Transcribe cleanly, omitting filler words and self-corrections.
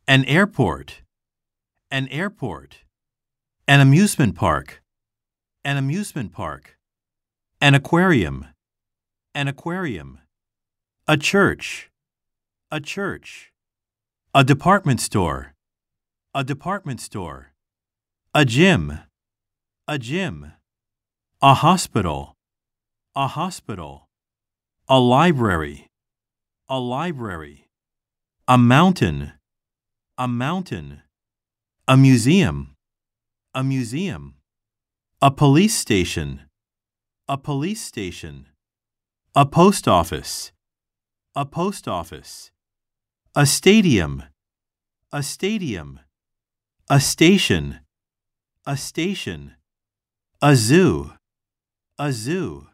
An airport. An airport. An amusement park. An amusement park. An aquarium. An aquarium. A church. A church. A department store. A department store. A gym. A gym. A hospital. A hospital. A library. A library. A mountain. A mountain. A museum. A museum. A police station. A police station. A post office. A post office. A stadium. A stadium. A station. A station. A zoo. A zoo.